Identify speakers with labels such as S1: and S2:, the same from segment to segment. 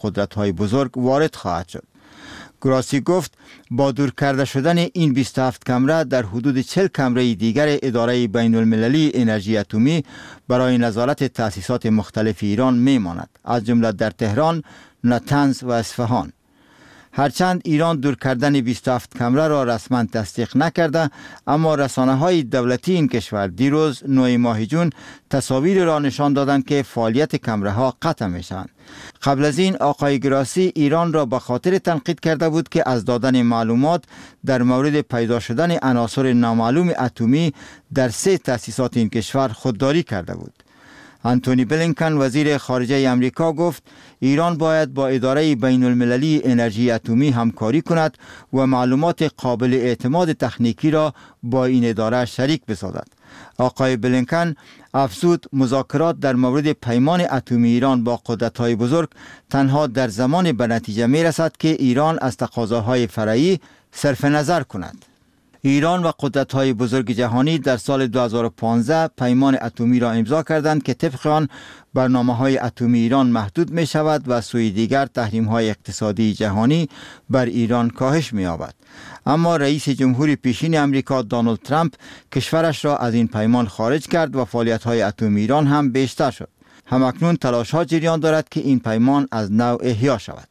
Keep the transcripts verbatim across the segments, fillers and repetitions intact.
S1: قدرت‌های بزرگ وارد خواهد شد. گراسی گفت با دور کرده شدن این بیست و هفت کمره در حدود چهل کمره دیگر اداره بین المللی انرژی اتمی برای نظارت تأسیسات مختلف ایران میماند، از جمله در تهران، نتنز و اصفهان. هرچند ایران دور کردن بیست و هفت کمره را رسما تصدیق نکرده، اما رسانه های دولتی این کشور دیروز نه ماه جون تصاویر را نشان دادند که فعالیت کمره ها قطع می شوند. قبل از این آقای گراسی ایران را به خاطر تنقید کرده بود که از دادن معلومات در مورد پیدا شدن عناصر نامعلوم اتمی در سه تأسیسات این کشور خودداری کرده بود. انتونی بلینکن وزیر خارجه امریکا گفت ایران باید با اداره بین المللی انرژی اتمی همکاری کند و معلومات قابل اعتماد تکنیکی را با این اداره شریک بسازد. آقای بلینکن افزود مذاکرات در مورد پیمان اتمی ایران با قدرت‌های بزرگ تنها در زمان به نتیجه می‌رسد که ایران از تقاضاهای فرعی صرف نظر کند. ایران و قدرت‌های بزرگ جهانی در سال دو هزار و پانزده پیمان اتمی را امضا کردند که طبق آن برنامه‌های اتمی ایران محدود می‌شود و سوی دیگر تحریم‌های اقتصادی جهانی بر ایران کاهش می‌یابد. اما رئیس جمهور پیشین امریکا دونالد ترامپ کشورش را از این پیمان خارج کرد و فعالیت‌های اتمی ایران هم بیشتر شد. همکنون تلاش‌ها جریان دارد که این پیمان از نو احیا شود.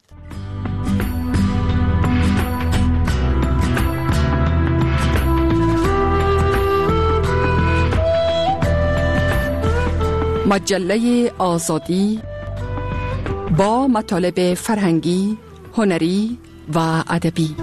S2: مجله آزادی با مطالب فرهنگی، هنری و ادبی.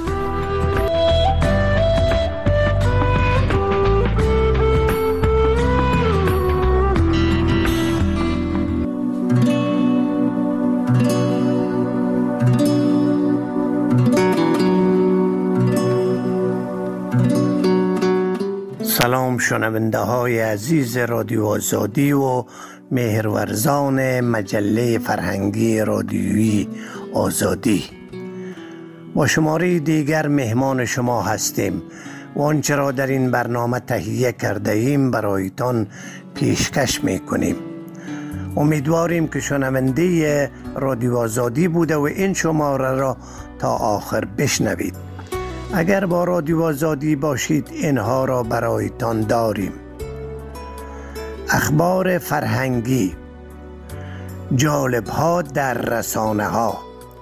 S3: سلام شنونده های عزیز رادیو آزادی و مهرورزان مجله فرهنگی رادیویی آزادی. با شماره دیگر مهمان شما هستیم و آنچه را در این برنامه تهیه کرده ایم برایتان پیشکش میکنیم. امیدواریم که شنونده رادیو آزادی بوده و این شماره را تا آخر بشنوید. اگر با رادیو آزادی باشید اینها را برایتان داریم: اخبار فرهنگی، جالب‌ها در رسانه ها،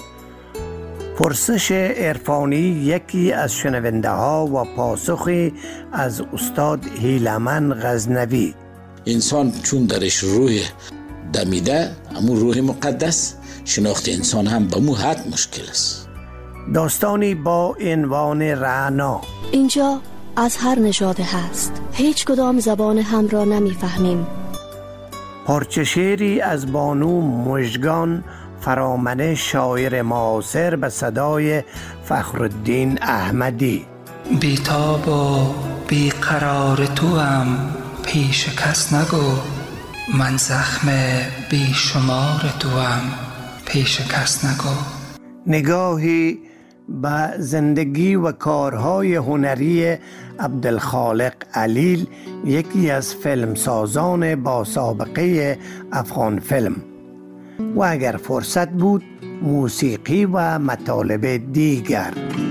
S3: پرسش عرفانی یکی از شنونده ها و پاسخی از استاد هیلمن غزنوی.
S4: انسان چون درش روح دمیده، همون روح مقدس، شناخت انسان هم به مو حد مشکل است.
S3: داستانی با عنوان رعنا.
S5: اینجا از هر نژادی هست، هیچ کدام زبان هم را نمیفهمیم.
S3: پارچه شعری از بانو مژگان فرامنه، شاعر معاصر، به صدای فخرالدین احمدی.
S6: بیتاب و بیقرار تو هم پیش کس نگو، من زخم بیشمار تو هم پیش کس نگو.
S3: نگاهی به زندگی و کارهای هنری عبدالخالق علیل، یکی از فیلمسازان با سابقه افغان فیلم، و اگر فرصت بود موسیقی و مطالب دیگر.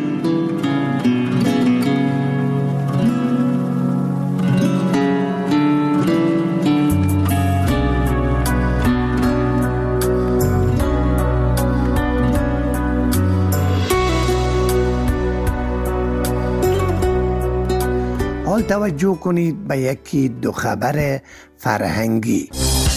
S3: حال توجه کنید به یکی دو خبر فرهنگی.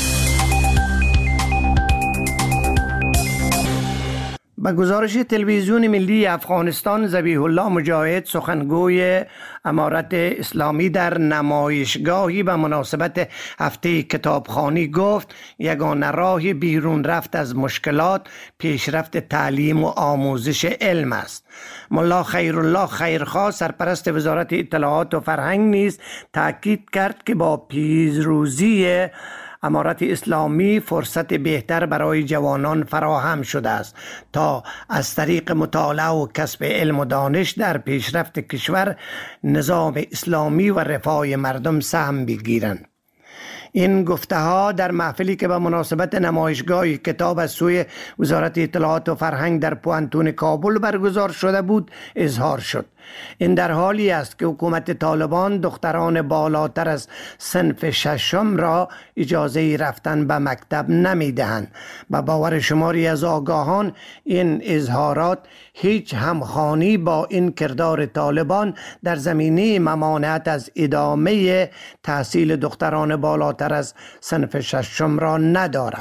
S3: به گزارش تلویزیون ملی افغانستان، ذبیح الله مجاهد، سخنگوی امارت اسلامی، در نمایشگاهی به مناسبت هفته کتابخوانی گفت یگانه راه بیرون رفت از مشکلات پیشرفت تعلیم و آموزش علم است. ملا خیرالله خیرخواه، سرپرست وزارت اطلاعات و فرهنگ، نیز تاکید کرد که با پیروزی امارت اسلامی فرصت بهتر برای جوانان فراهم شده است تا از طریق مطالعه و کسب علم و دانش در پیشرفت کشور، نظام اسلامی و رفاه مردم سهم بگیرند. این گفته ها در محفلی که به مناسبت نمایشگاه کتاب از سوی وزارت اطلاعات و فرهنگ در پوانتون کابل برگزار شده بود اظهار شد. این در حالی است که حکومت طالبان دختران بالاتر از صنف ششم را اجازه رفتن به مکتب نمی دهند. به باور شماری از آگاهان این اظهارات هیچ همخوانی با این کردار طالبان در زمینه ممانعت از ادامه تحصیل دختران بالاتر از صنف ششم را ندارد.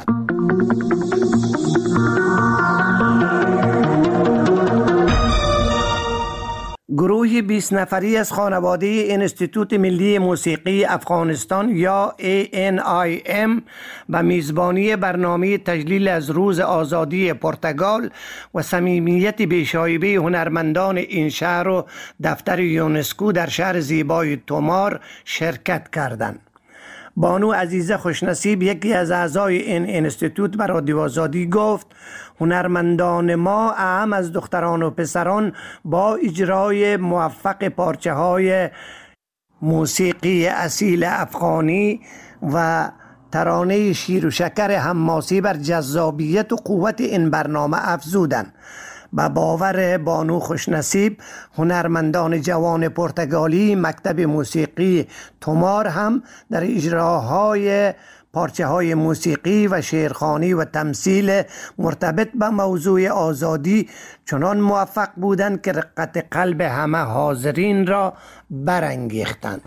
S3: گروه بیست نفری از خانواده انستیتوت ملی موسیقی افغانستان یا ای ان آی ام به میزبانی برنامه تجلیل از روز آزادی پرتغال و صمیمیت بی‌شایبه هنرمندان این شهر و دفتر یونسکو در شهر زیبای تومار شرکت کردند. بانو عزیزه خوشنصیب، یکی از اعضای این انستیتوت، به رادیو آزادی گفت هنرمندان ما اهم از دختران و پسران با اجرای موفق پارچه های موسیقی اصیل افغانی و ترانه شیر و شکر حماسی بر جذابیت و قوت این برنامه افزودند. با باور بانو خوشنصیب، هنرمندان جوان پرتغالی مکتب موسیقی تومار هم در اجراهای پارچه های موسیقی و شعرخوانی و تمثیل مرتبط به موضوع آزادی چنان موفق بودند که رقت قلب همه حاضرین را برانگیختند.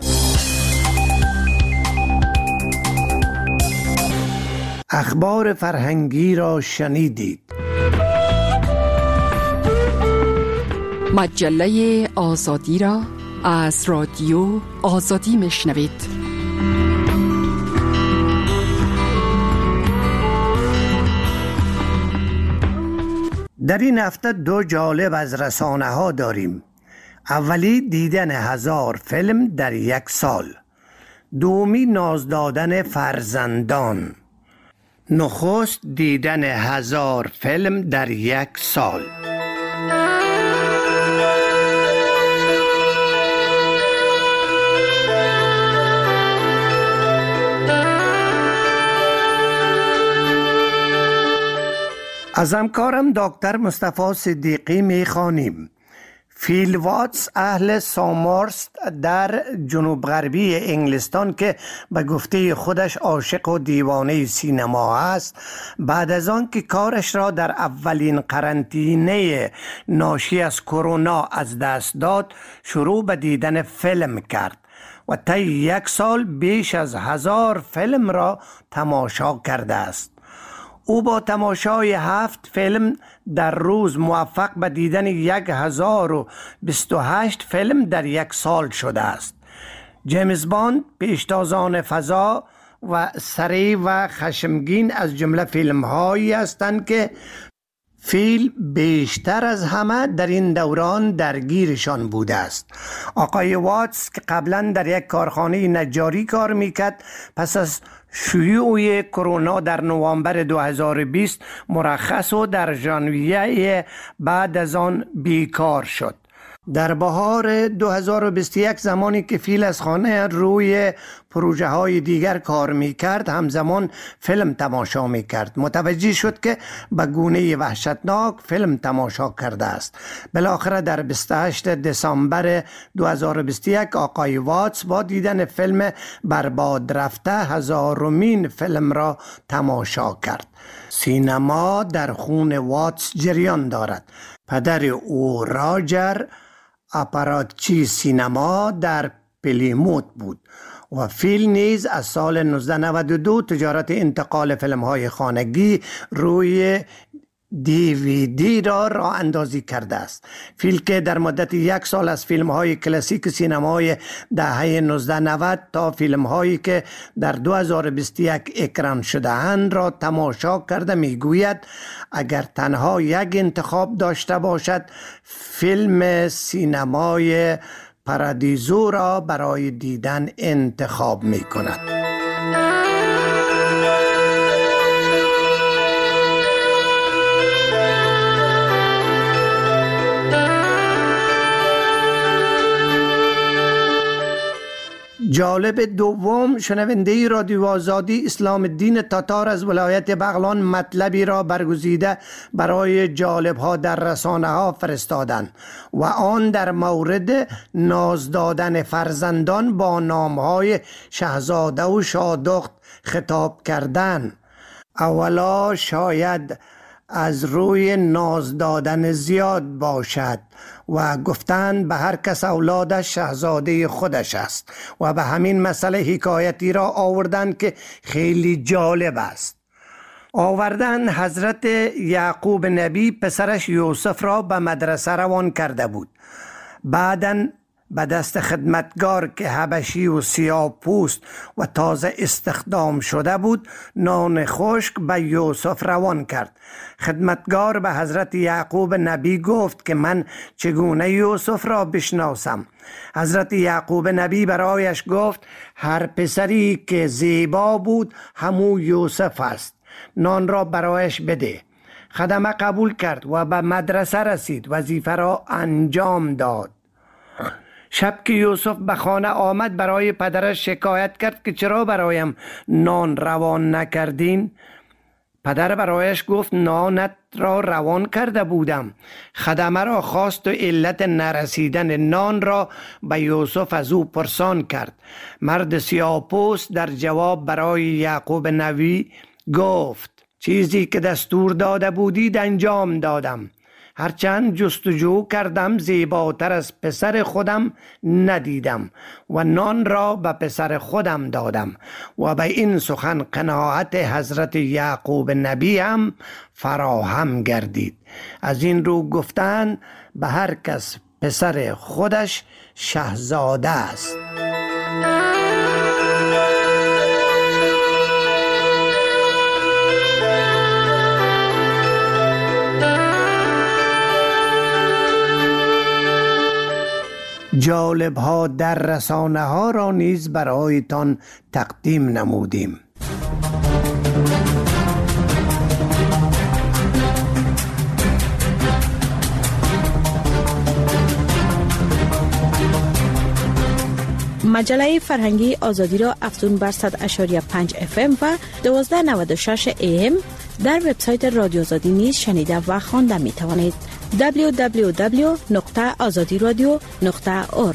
S3: اخبار فرهنگی را شنیدید.
S2: مجله آزادی را از رادیو آزادی میشنوید.
S3: در این هفته دو جالب از رسانه ها داریم. اولی دیدن هزار فیلم در یک سال، دومی ناز دادن فرزندان. نخست دیدن هزار فیلم در یک سال. از همکارم دکتر مصطفی صدیقی میخوانیم. فیل واتس اهل سامارست در جنوب غربی انگلستان که به گفته خودش عاشق و دیوانه سینما است، بعد از آن که کارش را در اولین قرنطینه ناشی از کرونا از دست داد، شروع به دیدن فیلم کرد و طی یک سال بیش از هزار فیلم را تماشا کرده است. او با تماشای هفت فیلم در روز موفق به دیدن یک هزار و بیست و هشت فیلم در یک سال شده است. جیمز باند، پیشتازان فضا و سریع و خشمگین از جمله فیلم هایی هستند که فیل بیشتر از همه در این دوران درگیرشان بوده است. آقای واتس که قبلا در یک کارخانه نجاری کار میکرد، پس از شیوع کرونا در نوامبر دو هزار و بیست مرخص و در ژانویه بعد از آن بیکار شد. در بهار دو هزار و بیست و یک زمانی که فیل از خانه روی پروژه های دیگر کار می کرد، همزمان فیلم تماشا می کرد. متوجه شد که به گونه وحشتناک فیلم تماشا کرده است. بالاخره در بیست و هشتم دسامبر دو هزار و بیست و یک آقای واتس با دیدن فیلم برباد رفته هزارمین فیلم را تماشا کرد. سینما در خون واتس جریان دارد. پدر او راجر آپاراتچی سینما در پلیموت بود و فیل نیز از سال نوزده نود و دو تجارت انتقال فیلم های خانگی روی دی وی دی را راه اندازی کرده است. فیل که در مدت یک سال از فیلم های کلاسیک سینمای دهه نوزده نود تا فیلم هایی که در دو هزار و بیست و یک اکران شده اند را تماشا کرده، میگوید اگر تنها یک انتخاب داشته باشد، فیلم سینمای پارادیزو را برای دیدن انتخاب می کند. جالب دوم، شنونده رادیو آزادی اسلام الدین تاتار از ولایت بغلان مطلبی را برگزیده برای جالب ها در رسانه ها فرستادند و آن در مورد ناز دادن فرزندان با نام های شهزاده و شادخت خطاب کردند. اولا شاید از روی ناز دادن زیاد باشد و گفتند به هر کس اولادش شهزاده خودش است و به همین مسئله حکایتی را آوردند که خیلی جالب است. آوردن حضرت یعقوب نبی پسرش یوسف را به مدرسه روان کرده بود. بعداً به دست خدمتگار که حبشی و سیاه پوست و تازه استخدام شده بود نان خشک به یوسف روان کرد. خدمتگار به حضرت یعقوب نبی گفت که من چگونه یوسف را بشناسم؟ حضرت یعقوب نبی برایش گفت هر پسری که زیبا بود همو یوسف است، نان را برایش بده. خدمه قبول کرد و به مدرسه رسید، وظیفه را انجام داد. شب که یوسف به خانه آمد برای پدرش شکایت کرد که چرا برایم نان روان نکردین؟ پدر برایش گفت نانت را روان کرده بودم. خدمه را خواست و علت نرسیدن نان را به یوسف از او پرسان کرد. مرد سیاه‌پوست در جواب برای یعقوب نبی گفت چیزی که دستور داده بودید انجام دادم. هرچند جستجو کردم زیباتر از پسر خودم ندیدم و نان را به پسر خودم دادم. و به این سخن قناعت حضرت یعقوب نبی هم فراهم گردید. از این رو گفتن به هر کس پسر خودش شهزاده است. جالب ها در رسانه ها را نیز برایتان تقدیم نمودیم.
S7: مجله فرهنگی آزادی را افزون بر صد و پنج اف ام و دوازده نود و شش ای ام در وبسایت رادیو آزادی نیز شنیده و خوانده می توانید. دبلیو دبلیو دبلیو نقطه آزادی رادیو نقطه اورگ.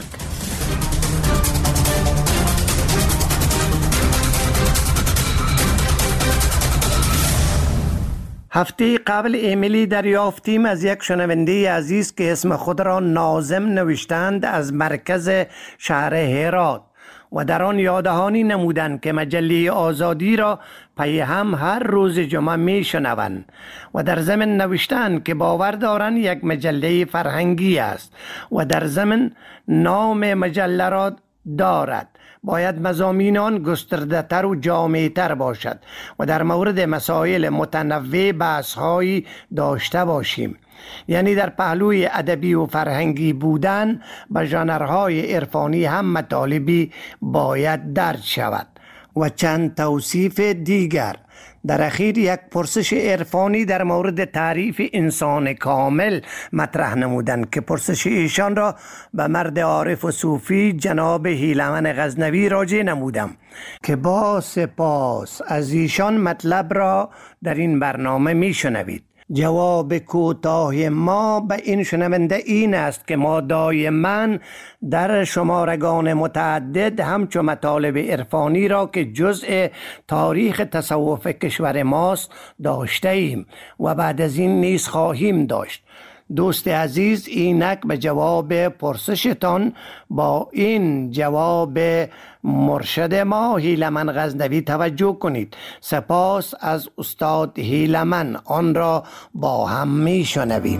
S3: هفته قبل ایمیلی دریافتیم از یک شنونده عزیز که اسم خود را ناظم نوشتند از مرکز شهر هرات و در آن یادهانی نمودند که مجله آزادی را پی هم هر روز جمعه می شنوند و در ضمن نوشتند که باور دارند یک مجله فرهنگی است و در ضمن نام مجله را دارد. باید مضامین آن گسترده تر و جامع تر باشد و در مورد مسائل متنوع بحث‌هایی داشته باشیم. یعنی در پهلوی ادبی و فرهنگی بودن به ژانرهای عرفانی هم مطالبی باید درج شود. و چند توصیف دیگر. در اخیر یک پرسش عرفانی در مورد تعریف انسان کامل مطرح نمودند که پرسش ایشان را به مرد عارف و صوفی جناب هیلمن غزنوی راجع نمودم که با سپاس از ایشان مطلب را در این برنامه می شنوید. جواب کوتاه ما به این شنونده این است که ما دائما در شمارگان متعدد همچون مطالب عرفانی را که جزء تاریخ تصوف کشور ماست داشته ایم و بعد از این نیز خواهیم داشت. دوست عزیز، اینک به جواب پرسشتان با این جواب مرشد ما هیلمن غزنوی توجه کنید. سپاس از استاد هیلمن. آن را با هم می شنویم.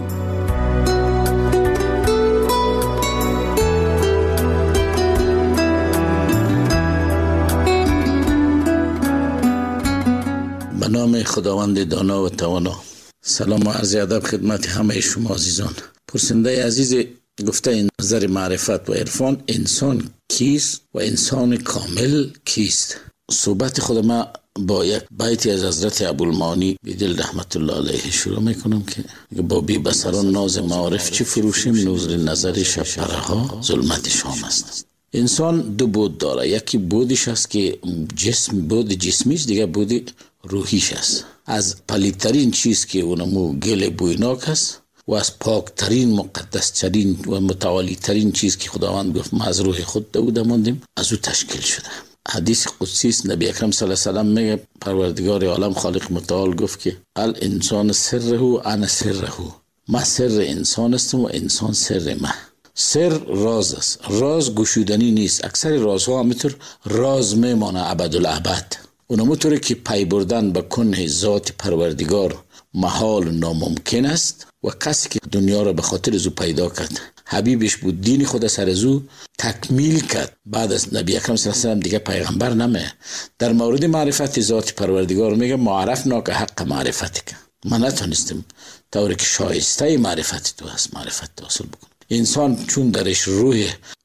S4: به نام خداوند دانا و توانا. سلام و عرض ادب خدمت همه شما عزیزان. پرسنده عزیز گفته این نظر معرفت و عرفان، انسان کیست و انسان کامل کیست؟ صحبت خود ما با یک بیتی از حضرت ابوالمعانی بیدل رحمت الله علیه شروع میکنم که با بی بصران ناز معارف چی فروشیم، نور نظر شب پرها ظلمت شام است. انسان دو بود داره، یکی بودش است که جسم بود جسمیش، دیگه بود روحیش است. از پلیدترین چیز که اونمو گل بویناک است و از پاکترین مقدسترین و متعالیترین چیز که خداوند گفت ما از روح خود داود ماندیم، از او تشکیل شده. حدیث قدسی است، نبی اکرم صلی الله علیه و سلم میگه پروردگار عالم خالق متعال گفت که الانسان سره انا سره، ما سر انسان هستم و انسان سر ما. سر راز است، راز گشودنی نیست. اکثر رازها همینطور راز میمانه ابدالابد. اونمو طوری که پی بردن به کنه ذات پروردگار محال ناممکن است و کسی که دنیا را به خاطر از او پیدا کرد، حبیبش بود، دین خود سر از او تکمیل کرد، بعد از نبی اکرم صلی الله علیه و سلم دیگه پیغمبر نمیه. در مورد معرفت ذات پروردگار میگه معرفنا که حق معرفت که من نتونستم طوری که شایسته معرفت تو هست معرفت حاصل بکنم. انسان چون درش روح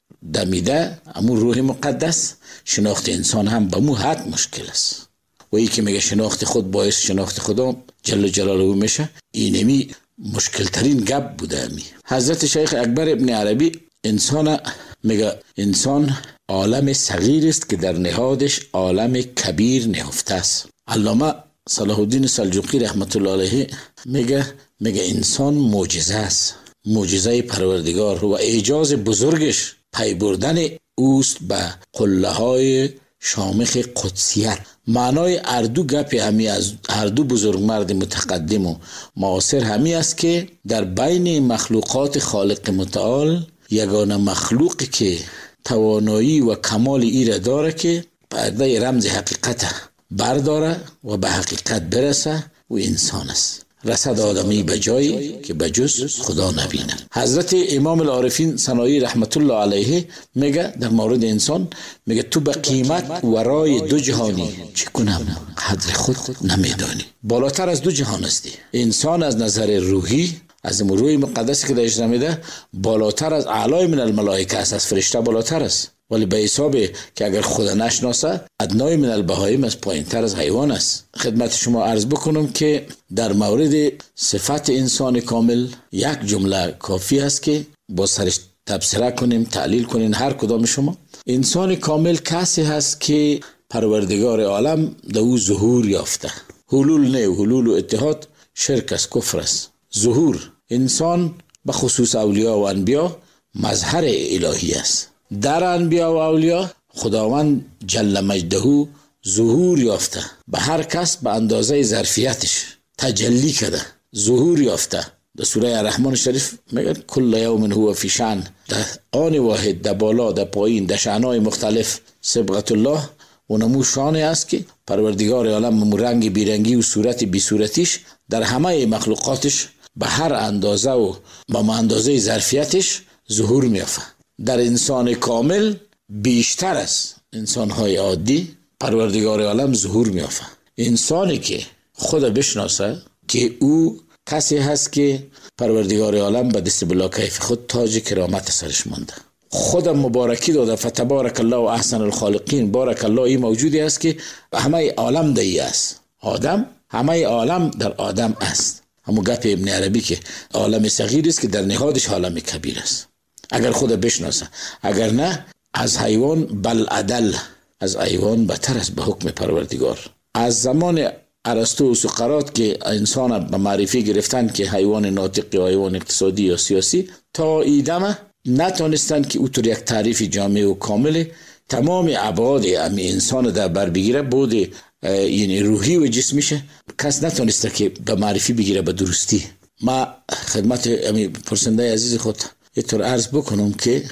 S4: دمیده، امون روح مقدس، شناخت انسان هم به مو حد مشکل است. و ای که میگه شناخت خود باعث شناخت خدا جل جلاله میشه، اینمی مشکل ترین گپ بوده. امی حضرت شیخ اکبر ابن عربی انسان میگه انسان عالم صغیر است که در نهادش عالم کبیر نهفته است. علامه صلاح الدین سلجوقی رحمت الله علیه میگه میگه انسان معجزه است، معجزه پروردگار و اعجاز بزرگش پی بردن اوست به قله های شامخ قدسیت. معنای اردو گپ همی از هر دو بزرگ مرد متقدم و معاصر همی است که در بین مخلوقات خالق متعال یگانه مخلوقی که توانایی و کمال ایره داره که پرده رمز حقیقت برداره و به حقیقت برسه و انسان است. رسد آدمی به جایی که به جز خدا نبینه. حضرت امام العارفین سنایی رحمت الله علیه میگه در مورد انسان، میگه تو به قیمت ورای دو جهانی، چه کنم قدر خود نمیدانی. بالاتر از دو جهان هستی. انسان از نظر روحی، از روح مقدسی که درش نمیده، بالاتر از اعلای من الملائکه است، از فرشته بالاتر است. ولی به حسابه که اگر خدا نشناسه ادنای من البهایم از پایین تر از حیوان است. خدمت شما عرض بکنم که در مورد صفت انسان کامل یک جمله کافی است که با سرش تبصره کنیم، تعلیل کنیم هر کدام شما. انسان کامل کسی هست که پروردگار عالم در او ظهور یافته. حلول نه، حلول و اتحاد شرک است، کفر است. ظهور انسان به خصوص اولیاء و انبیا مظهر الهی است. در انبیا و اولیاء خداوند جل مجده ظهور یافته، به هر کس به اندازه ظرفیتش تجلی کرده، ظهور یافته. در سوره الرحمن شریف میگه کل یوم هو فی شأن، در آن واحد، در بالا، در پایین، در شأنهای مختلف. صبغت الله اونمو شانه است که پروردگار عالم رنگ بیرنگی و صورت بی صورتیش در همه مخلوقاتش به هر اندازه و با اندازه ظرفیتش ظهور میافته. در انسان کامل بیشتر از انسان‌های عادی پروردگار عالم ظهور میافته. انسانی که خدا بشناسه که او کسی هست که پروردگار عالم به دست بلا کیف خود تاج کرامت سرش مانده، خدا مبارکی داده. فتبارک الله و احسن الخالقین. بارک الله این موجودی است که همه عالم دایی است. آدم، همه عالم در آدم است. همون گپ ابن عربی که عالم صغیر است که در نهادش عالم کبیر است. اگر خدا بشناسه، اگر نه از حیوان بل عدل، از حیوان بهتر است به حکم پروردگار. از زمان ارسطو و سقراط که انسان به معرفی گرفتن که حیوان ناطق یا حیوان اقتصادی یا سیاسی، تا ایدمه نتونستند که اوتر یک تعریف جامع و کامل تمام ابعاد امی انسان در بر بگیره، بود یعنی روحی و جسمیشه کس نتونسته که به معرفی بگیره به درستی. ما خدمت امی پرسنده عزیز خود اینطور عرض بکنم که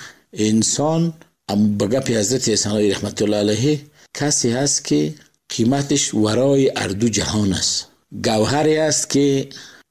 S4: انسان به گپ حضرت حسنایی رحمت الله علیه کسی هست که قیمتش ورای اردو جهان است. گوهری است که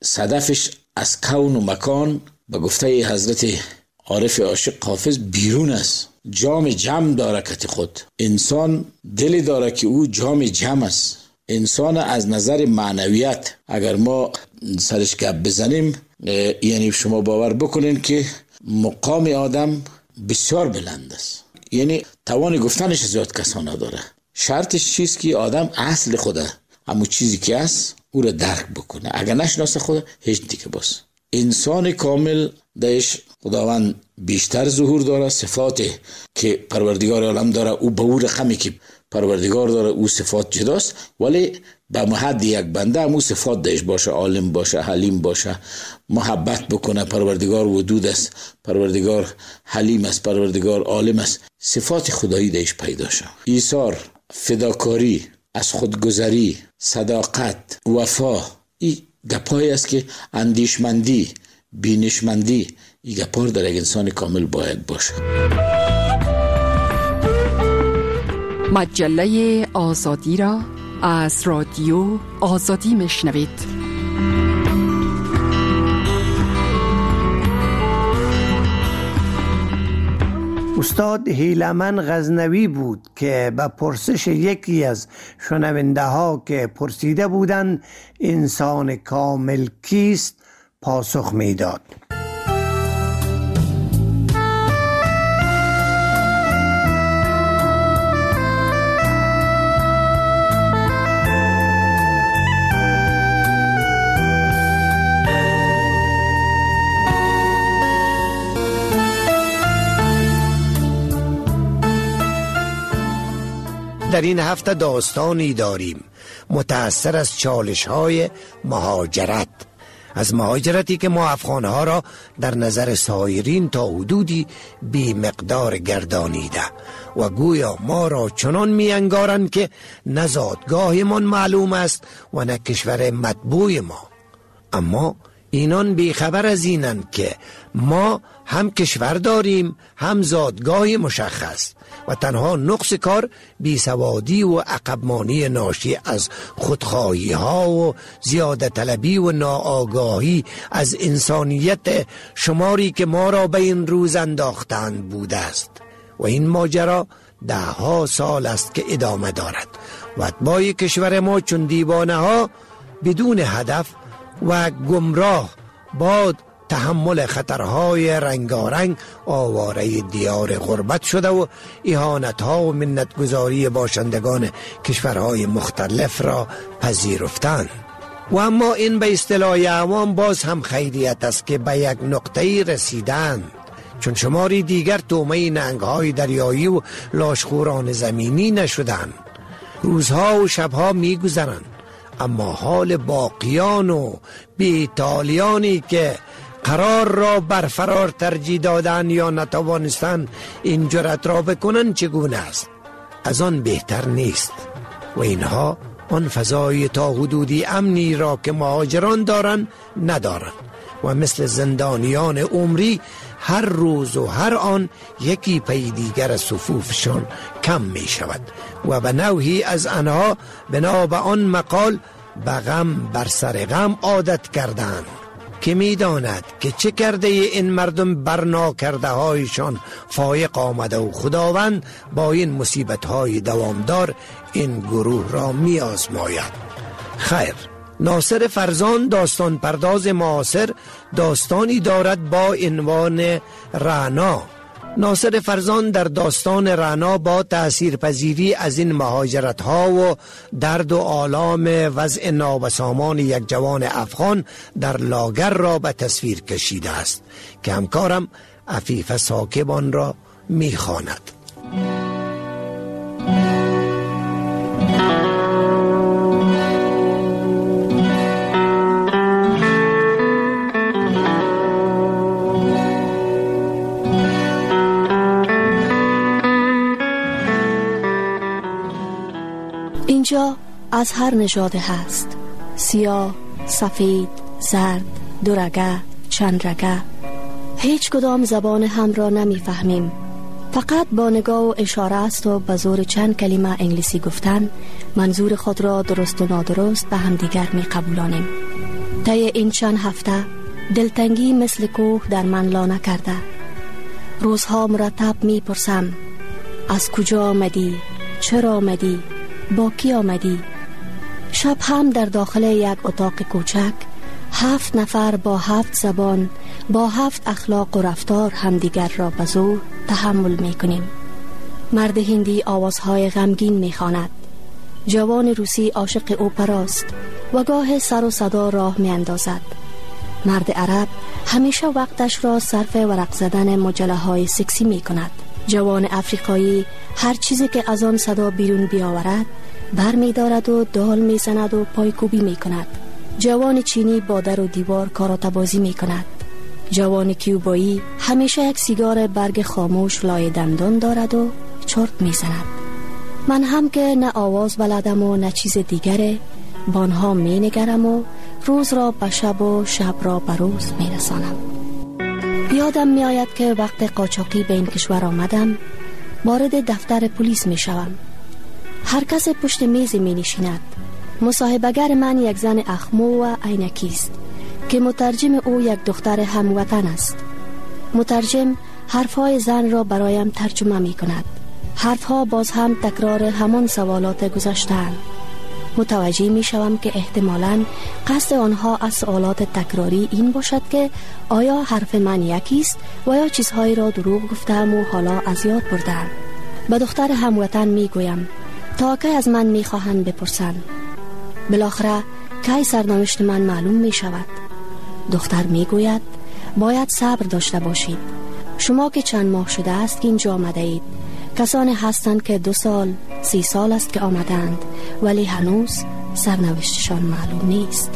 S4: صدفش از کون و مکان به گفته حضرت عارف عاشق حافظ بیرون است. جام جم داره کت خود. انسان دلی داره که او جام جم است. انسان از نظر معنویت اگر ما سرش گپ بزنیم، یعنی شما باور بکنین که مقام آدم بسیار بلند است. یعنی توان گفتنش زیاد کسا نداره. شرطش چیست که آدم اصل خوده، اما چیزی که است او را درک بکنه. اگر نشناسه خدا هیچ دیگه باست. انسان کامل درش خداوند بیشتر ظهور داره. صفات که پروردگار عالم داره او به اون رقمی که پروردگار داره او صفات جداست، ولی به محد یک بنده هم او صفات داشت باشه، عالم باشه، حلیم باشه، محبت بکنه. پروردگار ودود است، پروردگار حلیم است، پروردگار عالم است. صفات خدایی داشت پیدا شه. ایثار، فداکاری، از خودگذری، صداقت، وفا، این گپایی است که اندیشمندی، بینشمندی، این گپار در یک انسان کامل باید باشه.
S2: مجله آزادی را از رادیو آزادی میشنوید.
S3: استاد هیلمن غزنوی بود که به پرسش یکی از شنونده ها که پرسیده بودند انسان کامل کیست پاسخ میداد. در این هفته داستانی داریم متأثر از چالش های مهاجرت، از مهاجرتی که ما افغانها را در نظر سایرین تا حدودی بی مقدار گردانیده و گویا ما را چنان می انگارند که نه زادگاهمان معلوم است و نه کشور مطبوع ما. اما اینان بیخبر از اینند که ما هم کشور داریم هم زادگاه مشخص و تنها نقص کار بیسوادی و عقبمانی ناشی از خودخواهی ها و زیاده طلبی و ناآگاهی از انسانیت شماری که ما را به این روز انداختند بوده است و این ماجرا ده ها سال است که ادامه دارد و اتباع کشور ما چون دیوانه ها بدون هدف و گمراه با تحمل خطرهای رنگارنگ آواره دیار غربت شده و اهانتها و منتگذاری باشندگان کشورهای مختلف را پذیرفتند. و اما این به اصطلاح عوام باز هم خیریت است که به یک نقطه‌ای رسیدند، چون شماری دیگر طعمه نهنگ‌های دریایی و لاشخوران زمینی نشدند. روزها و شبها می‌گذرند، اما حال باقیان و بیتالیانی که قرار را برفرار ترجیح دادن یا نتوانستن این جرأت را بکنن چگونه است؟ از آن بهتر نیست و اینها آن فضای تا حدودی امنی را که مهاجران دارن ندارن و مثل زندانیان عمری هر روز و هر آن یکی پی دیگر صفوفشان کم می شود و به نوعی از آنها بنا به آن مقال به غم بر سر غم عادت کردند که می داند که چه کرده این مردم برنا کرده هایشان فایق آمده و خداوند با این مصیبت های دوامدار این گروه را می آزماید. خیر، ناصر فرزان داستان پرداز معاصر داستانی دارد با عنوان رعنا. ناصر فرزان در داستان رعنا با تأثیرپذیری از این مهاجرت ها و درد و آلام وضع نابسامان یک جوان افغان در لاگر را به تصویر کشیده است که همکارم عفیف ساکبان را می خواند.
S5: اینجا از هر نژاد هست، سیاه، سفید، زرد، دورگه، چندرگه. هیچ کدام زبان هم را نمی فهمیم. فقط با نگاه و اشاره است و به زور چند کلمه انگلیسی گفتن منظور خود را درست و نادرست به هم دیگر می قبولانیم. طی این چند هفته دلتنگی مثل کوه در من لانه کرده. روزها مرتب می پرسم از کجا آمدی؟ چرا آمدی؟ با کی آمدی؟ شب هم در داخل یک اتاق کوچک هفت نفر با هفت زبان با هفت اخلاق و رفتار همدیگر را به زور تحمل می کنیم. مرد هندی آوازهای غمگین می خواند. جوان روسی عاشق اپراست و گاه سر و صدا راه می اندازد. مرد عرب همیشه وقتش را صرف ورق زدن مجله های سکسی می کند. جوان افریقایی هر چیزی که از آن صدا بیرون بیاورد بر می دارد و دال می زند و پایکوبی می کند. جوان چینی با در و دیوار کاراتبازی می کند. جوان کیوبایی همیشه یک سیگار برگ خاموش لای دندان دارد و چرت می زند. من هم که نه آواز بلدم و نه چیز دیگره، بانها می نگرم و روز را به شب و شب را به روز می رسانم. یادم می آید که وقت قاچاقی به این کشور آمدم وارد دفتر پلیس می شوم. هر کس پشت میز می نشیند. مصاحبه‌گر من یک زن اخمو و عینکی است که مترجم او یک دختر هموطن است. مترجم حرفهای زن را برایم ترجمه می کند. حرفها باز هم تکرار همان سوالات گذشته‌اند. متوجه می شوم که احتمالاً قصد آنها از سوالات تکراری این باشد که آیا حرف من یکی است و یا چیزهایی را دروغ گفتم و حالا از یاد بردم. به دختر هموطن می گویم تا کی از من می خواهند بپرسند. بالاخره کی سرنوشت من معلوم می شود. دختر می گوید باید صبر داشته باشید. شما که چند ماه شده است که اینجا آمده اید، کسانی هستند که دو سال سی سال است که آمدند ولی هنوز سرنوشتشان معلوم نیست.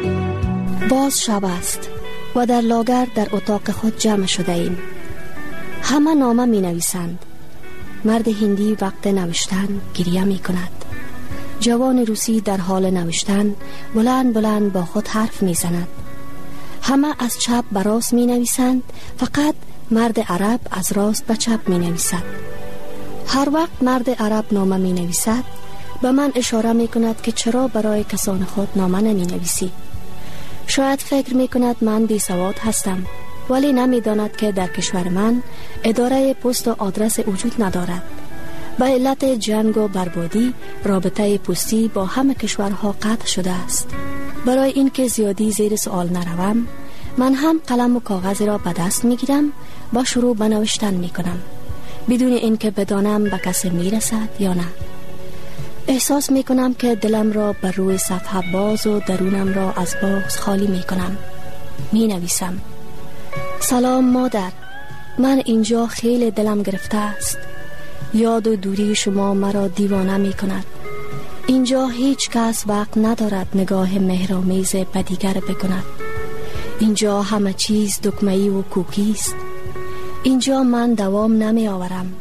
S5: باز شب است و در لاگر در اتاق خود جمع شده ایم. همه نامه می نویسند. مرد هندی وقت نوشتن گریه می کند. جوان روسی در حال نوشتن بلند بلند با خود حرف می زند. همه از چپ به راست می نویسند، فقط مرد عرب از راست به چپ می نویسد. هر وقت مرد عرب نامه می نویسد به من اشاره می کند که چرا برای کسان خود نامه نمی نویسی. شاید فکر می کند من بی سواد هستم، ولی نمی داند که در کشور من اداره پست و آدرس وجود ندارد. به علت جنگ و بربادی رابطه پستی با همه کشورها قطع شده است. برای اینکه زیادی زیر سوال نروم، من هم قلم و کاغذ را به دست می گیرم و شروع به نوشتن می کنم، بدون اینکه بدانم به کسی می رسد یا نه. احساس می کنم که دلم را بر روی صفحه باز و درونم را از بغض خالی می کنم. می نویسم: سلام مادر، من اینجا خیلی دلم گرفته است. یاد و دوری شما مرا دیوانه می کند. اینجا هیچ کس وقت ندارد نگاه مهرآمیز به دیگر بکند. اینجا همه چیز دکمه‌ای و کوکی است. اینجا من دوام نمی آورم.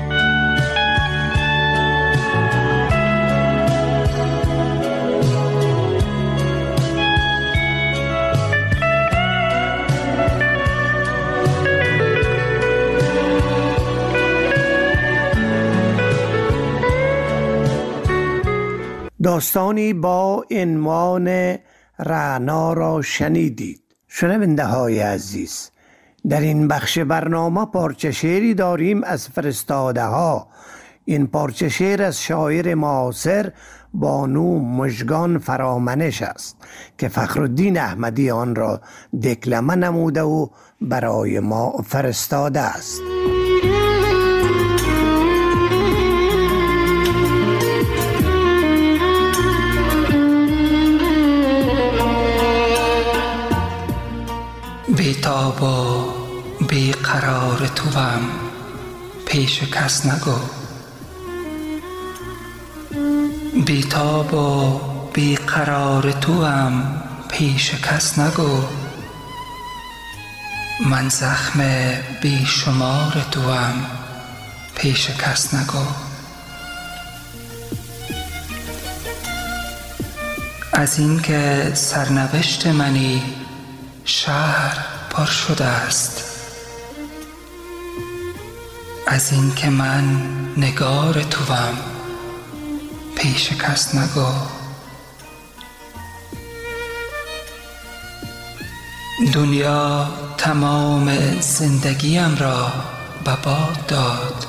S3: داستانی با عنوان رعنا را شنیدید. شنونده های عزیز، در این بخش برنامه پارچه شعری داریم از فرستاده ها. این پارچه شعر از شاعر معاصر بانو مژگان فرامنش است که فخرالدین احمدی آن را دکلمه نموده و برای ما فرستاده است.
S6: بی‌تاب و بیقرار توام، پیش کس نگو. بی‌تاب و بیقرار توام، پیش کس نگو. من زخم بیشمار توام، پیش کس نگو. از این که سرنوشت منی شهر پر شده است، از این که من نگار توام، پیش کس نگو. دنیا تمام زندگیم را به باد داد،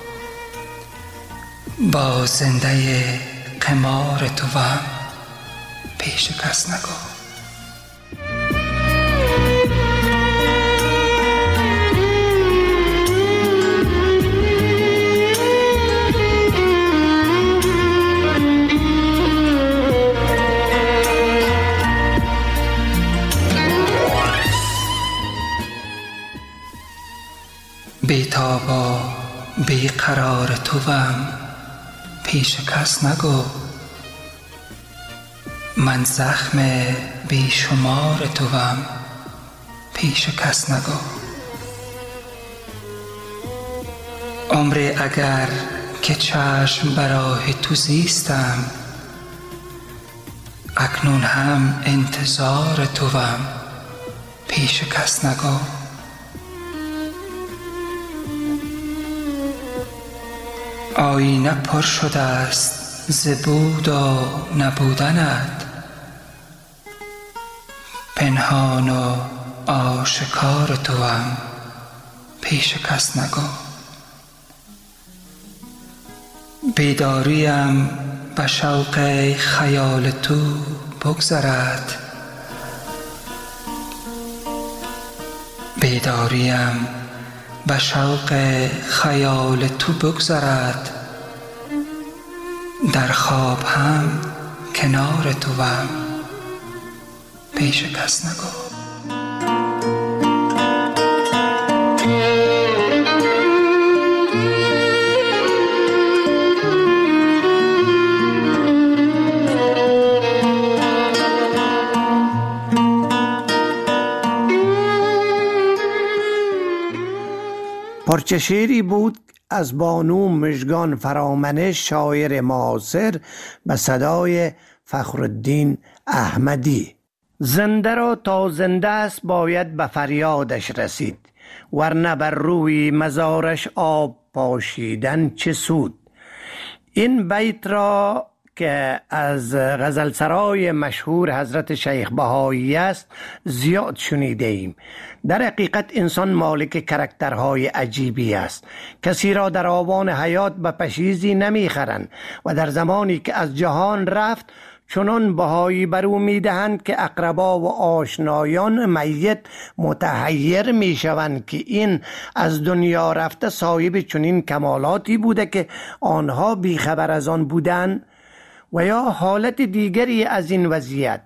S6: با زنده قمار توام، پیش کس نگو. بی‌تابا بیقرار توام، پیش کس نگو. من زخم بیشمار توام، پیش کس نگو. عمری اگر که چشم برای تو زیستم، اکنون هم انتظار توام، پیش کس نگو. آینه پر شده است ز بود و نبودنت، پنهان و آشکار توام، پیش کس نگو. بیداریم به شوق خیال تو بگذرد، بیداریم به شوق خیال تو بگذرد. در خواب هم کنار توام، پیش کس نگو.
S3: پارچه شعری بود از بانو مژگان فرامنش، شاعر معاصر، به صدای فخرالدین احمدی. زنده را تا زنده است باید به فریادش رسید، ورنه بر روی مزارش آب پاشیدن چه سود. این بیت را که از غزلسرای مشهور حضرت شیخ بهایی است زیاد شنیده ایم. در حقیقت انسان مالک کرکترهای عجیبی است. کسی را در آوان حیات به پشیزی نمیخرند و در زمانی که از جهان رفت چنان بهایی بر او میدهند که اقربا و آشنایان میت متحیر میشوند که این از دنیا رفته صاحب چنین کمالاتی بوده که آنها بیخبر از آن بودند. و یا حالت دیگری از این وضعیت،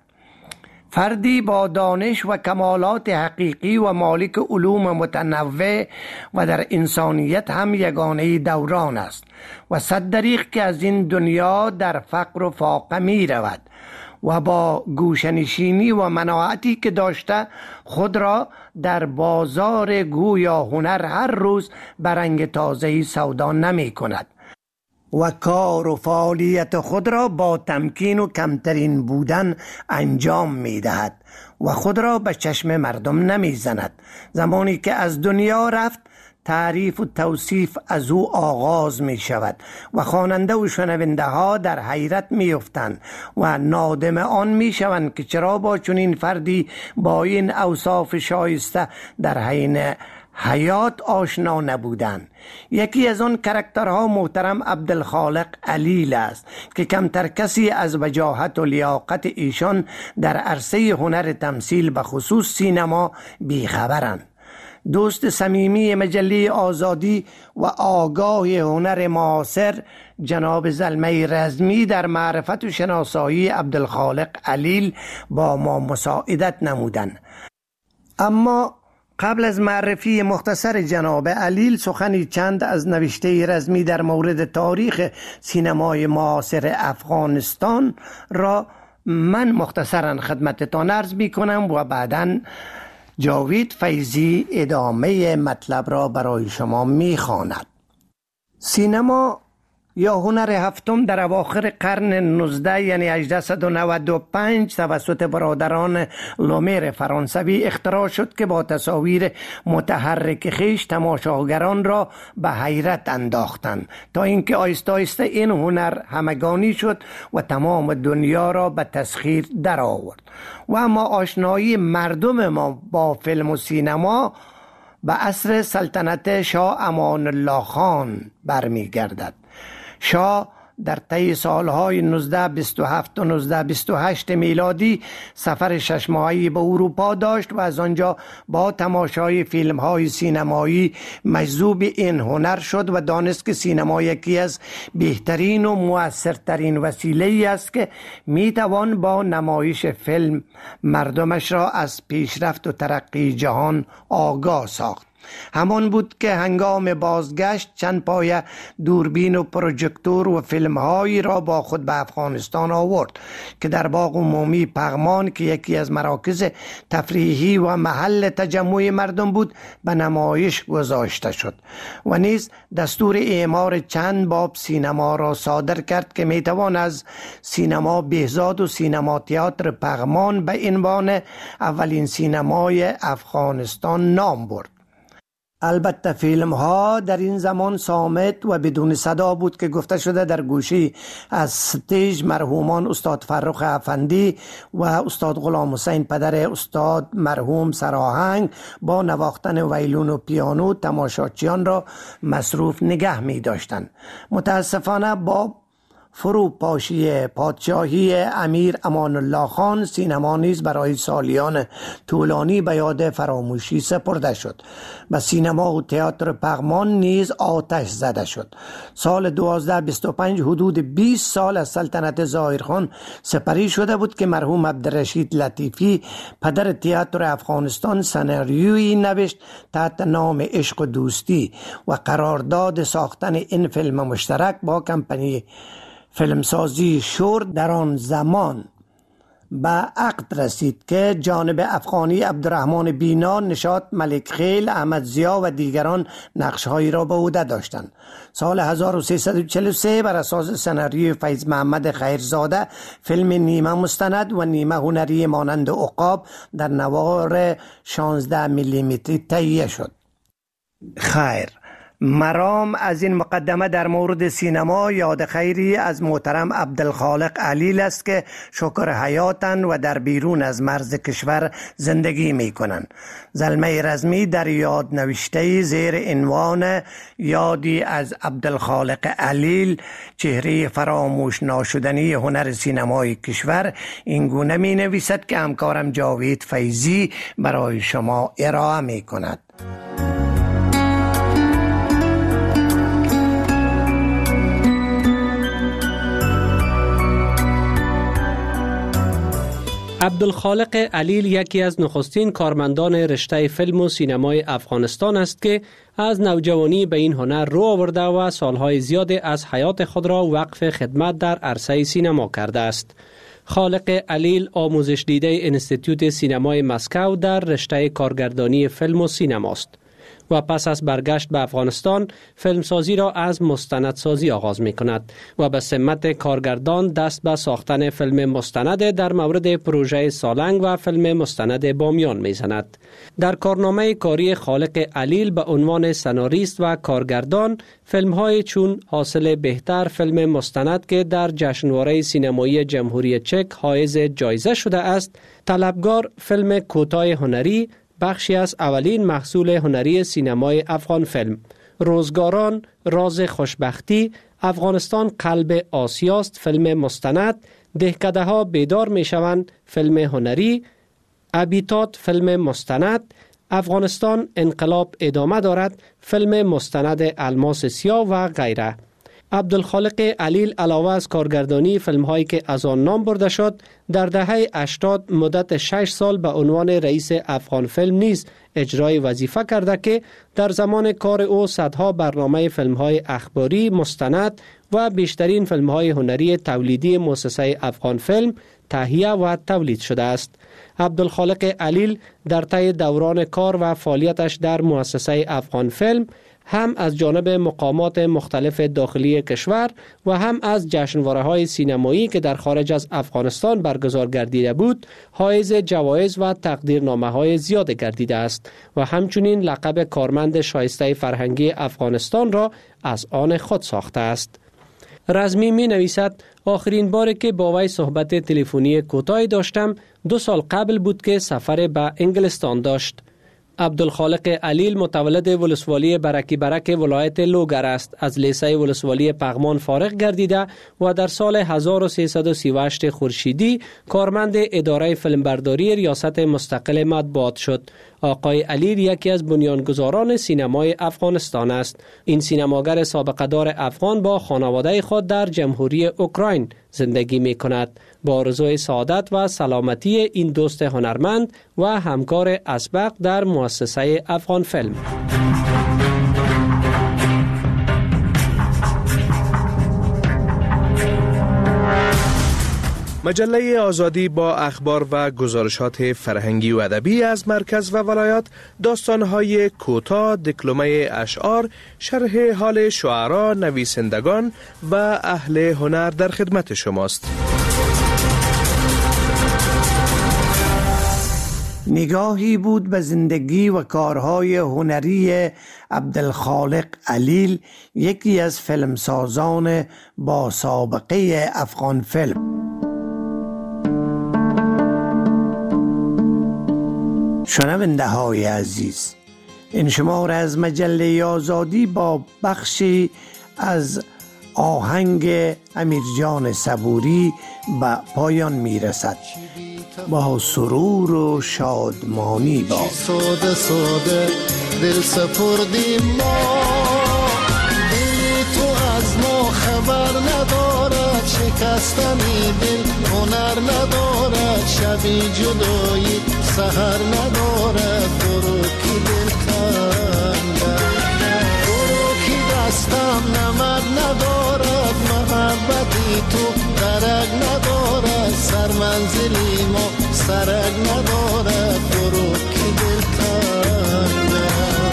S3: فردی با دانش و کمالات حقیقی و مالک علوم متنوع و در انسانیت هم یگانه دوران است و صد دریغ که از این دنیا در فقر و فاقه می رود و با گوشنشینی و مناعتی که داشته خود را در بازار گویا هنر هر روز برنگ تازه‌ای سودا نمی کند و کار و فعالیت خود را با تمکین و کمترین بودن انجام می دهد و خود را به چشم مردم نمی زند. زمانی که از دنیا رفت تعریف و توصیف از او آغاز می شود و خواننده و شنونده ها در حیرت می افتند و نادم آن می شوند که چرا با چنین فردی با این اوصاف شایسته در حین حیات آشنا نبودند. یکی از آن کرکترها محترم عبدالخالق علیل است که کمتر کسی از وجاهت و لیاقت ایشان در عرصه هنر تمثیل به خصوص سینما بیخبرند. دوست صمیمی مجله آزادی و آگاه هنر معاصر جناب زلمه رزمی در معرفت و شناسایی عبدالخالق علیل با ما مساعدت نمودند. اما قبل از معرفی مختصر جناب علیل سخنی چند از نوشته رزمی در مورد تاریخ سینمای معاصر افغانستان را من مختصرا خدمتتان عرض می کنم و بعداً جاوید فیضی ادامه مطلب را برای شما می خواند. سینما یا هنر هفتم در اواخر قرن نوزده یعنی هجده و نود و پنج توسط برادران لومیر فرانسوی اختراع شد که با تصاویر متحرک خیش تماشاگران را به حیرت انداختند تا اینکه آهسته آهسته این هنر همگانی شد و تمام دنیا را به تسخیر در آورد. و اما آشنایی مردم ما با فیلم و سینما به عصر سلطنت شاه امان الله خان برمیگردد. شاه در طی سالهای نوزده بیست و هفت و نوزده بیست و هشت میلادی سفر شش ماهه‌ای به اروپا داشت و از آنجا با تماشای فیلم‌های سینمایی مجذوب این هنر شد و دانست که سینما یکی از بهترین و مؤثرترین وسیله‌ای است که میتوان با نمایش فیلم مردمش را از پیشرفت و ترقی جهان آگاه ساخت. همان بود که هنگام بازگشت چند پایه دوربین و پروژکتور و فیلم هایی را با خود به افغانستان آورد که در باغ عمومی پغمان که یکی از مراکز تفریحی و محل تجمع مردم بود به نمایش گذاشته شد و نیز دستور اعمار چند باب سینما را صادر کرد که میتوان از سینما بهزاد و سینما تئاتر پغمان به عنوان اولین سینمای افغانستان نام برد. البته فیلم ها در این زمان صامت و بدون صدا بود که گفته شده در گوشی از ستیج مرحومان استاد فرخ افندی و استاد غلام حسین پدر استاد مرحوم سراهنگ با نواختن ویلون و پیانو تماشاچیان را مصروف نگه می داشتند. متاسفانه با فروپاشی پادشاهی امیر امان الله خان سینما نیز برای سالیان طولانی به یاد فراموشی سپرده شد. به سینما و تئاتر پغمان نیز آتش زده شد. سال دوازده بیست و پنج حدود بیست سال از سلطنت ظاهرخان سپری شده بود که مرحوم عبدالرشید لطیفی پدر تئاتر افغانستان سناریویی نوشت تحت نام عشق و دوستی و قرارداد ساختن این فیلم مشترک با کمپانی فیلمسازی شور در آن زمان به عقد رسید که جانب افغانی عبدالرحمن بینا، نشاط ملک خیل، احمد ضیا و دیگران نقشهایی را به عهده داشتند. سال هزار و سیصد و چهل و سه بر اساس سناریوی فیض محمد خیرزاده فیلم نیمه مستند و نیمه هنری مانند عقاب در نوار شانزده میلیمتری تهیه شد. خیر، مرام از این مقدمه در مورد سینما یاد خیری از محترم عبدالخالق علیل است که شکر حیاتن و در بیرون از مرز کشور زندگی می کنند. زلمه رزمی در یاد نوشته زیر عنوان یادی از عبدالخالق علیل، چهره فراموش ناشدنی هنر سینمای کشور، این گونه می نویسد که همکارم جاوید فیضی برای شما ارائه می کند.
S8: عبدالخالق علیل یکی از نخستین کارمندان رشته فیلم و سینمای افغانستان است که از نوجوانی به این هنر رو آورده و سالهای زیادی از حیات خود را وقف خدمت در عرصه سینما کرده است. خالق علیل آموزش دیده انستیتوت سینمای مسکو در رشته کارگردانی فیلم و سینماست و پس از برگشت به افغانستان فیلمسازی را از مستندسازی آغاز می کند و به سمت کارگردان دست به ساختن فیلم مستند در مورد پروژه سالنگ و فیلم مستند بامیان می زند. در کارنامه کاری خالق علیل به عنوان سناریست و کارگردان فیلم های چون حاصل بهتر فیلم مستند که در جشنواره سینمایی جمهوری چک حائز جایزه شده است، طلبگار فیلم کوتاه هنری بخشی از اولین محصول هنری سینمای افغان فیلم، روزگاران، راز خوشبختی، افغانستان قلب آسیاست فیلم مستند، دهکده ها بیدار می شوند فیلم هنری، ابیتات فیلم مستند، افغانستان انقلاب ادامه دارد فیلم مستند الماس سیاه و غیره. عبدالخالق علیل علاوه از کارگردانی فیلم هایی که از آن نام برده شد، در دهه هشتاد مدت شش سال به عنوان رئیس افغان فیلم نیز اجرای وظیفه کرده که در زمان کار او صدها برنامه فیلم های اخباری، مستند و بیشترین فیلم های هنری تولیدی مؤسسه افغان فیلم تهیه و تولید شده است. عبدالخالق علیل در طی دوران کار و فعالیتش در مؤسسه افغان فیلم هم از جانب مقامات مختلف داخلی کشور و هم از جشنواره‌های سینمایی که در خارج از افغانستان برگزار گردیده بود، حائز جوایز و تقدیرنامه‌های زیاد گردیده است و همچنین لقب کارمند شایسته فرهنگی افغانستان را از آن خود ساخته است. رزمی می نویسد آخرین باری که با وی صحبت تلفنی کوتاهی داشتم دو سال قبل بود که سفر به انگلستان داشت. عبدالخالق علیل متولد ولسوالی برکی برک ولایت لوگر است. از لیسه ولسوالی پغمان فارغ گردیده و در سال هزار و سیصد و سی و هشت خورشیدی کارمند اداره فیلمبرداری ریاست مستقل مطبوعات شد. آقای علیل یکی از بنیانگذاران سینمای افغانستان است. این سینماگر سابقه دار افغان با خانواده خود در جمهوری اوکراین زندگی می کند. با آرزوی سعادت و سلامتی این دوست هنرمند و همکار اسبق در مؤسسه افغان فیلم.
S9: مجله آزادی با اخبار و گزارشات فرهنگی و ادبی از مرکز و ولایات، داستان‌های کوتاه، دکلمه اشعار، شرح حال شعرا، نویسندگان و اهل هنر در خدمت شماست.
S3: نگاهی بود به زندگی و کارهای هنری عبدالخالق علیل، یکی از فیلمسازان با سابقه افغان فیلم. شنونده های عزیز، این شماره از مجله آزادی با بخشی از آهنگ امیرجان صبوری به پایان می رسد. با سرور و شادمانی با
S10: ساده ساده دل سپردیم ما، دل تو از ما خبر ندارد، شکستنی دل هنر ندارد، شبی جدایی سحر ندارد، برو کی دل خنده، برو کی دستم نمد ندارد، محبتی تو درک ندارد، سر منزلی ما سرک ندارد، برو کی دل خنده.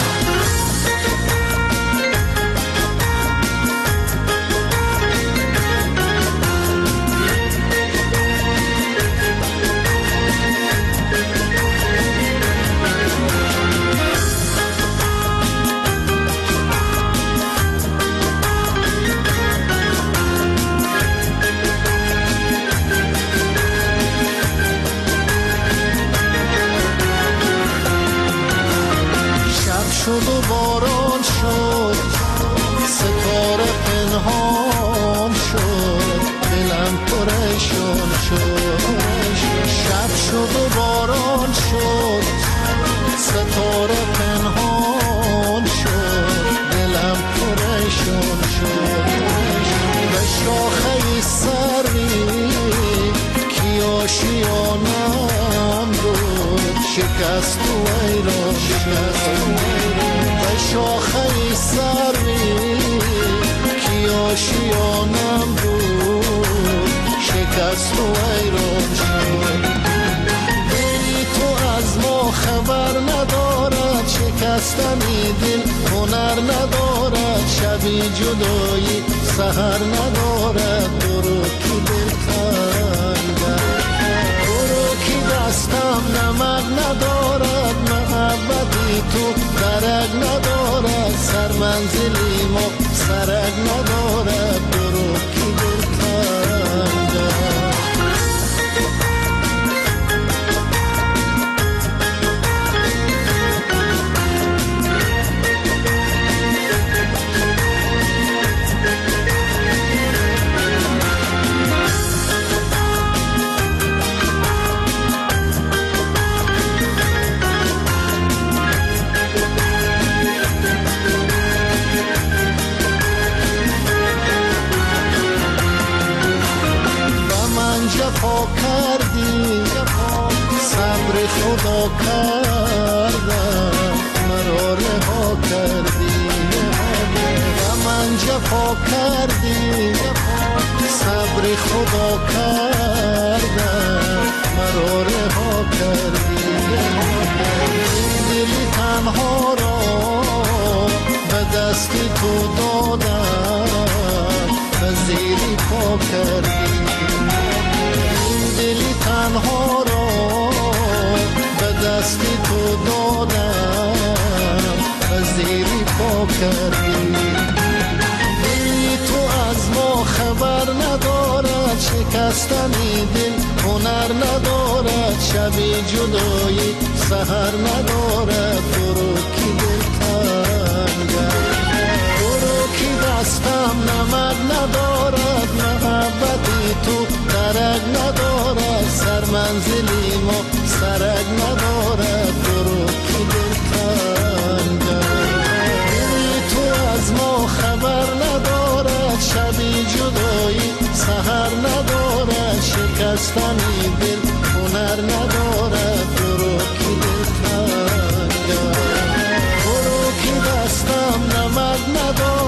S10: شد و باران شد، ستاره پنهان شد، دلم پریشان شد. شب شد و باران شد، ستاره پنهان شد، دلم پریشان شد. به شاخه سری کی آشیانم بود، شکست و ایران شد. به شاخه سری کی آشیانم بود، شکست و ایران شد. دلی تو از ما خبر ندارد، شکستنی دل هنر ندارد، شبی جدایی سحر ندارد، برو کی دل خنده، برو کی دستم نمد ندارد، محبتی تو درک ندارد، سر منزلی ما سرک ندارد، برو کی دل خنده. جفا کردی، صبر خدا کردم، مرا رها کردی. و من جفا کردی، صبر خدا کردم، مرا رها کردی. دل تنها را به دستی تو دادم، به زیری پا کردی. دلی تنها را به دستی تو دادم، به زیری پا کردی. دلی تو از ما خبر ندارد، شکستنی دل هنر ندارد، شبی جدایی سحر ندارد، برو کی دل خنده، برو کی دستم نمد ندارد، محبتی تو درک ندارد، سر منزلی ما سرک ندارد، برو کی درد ندارم.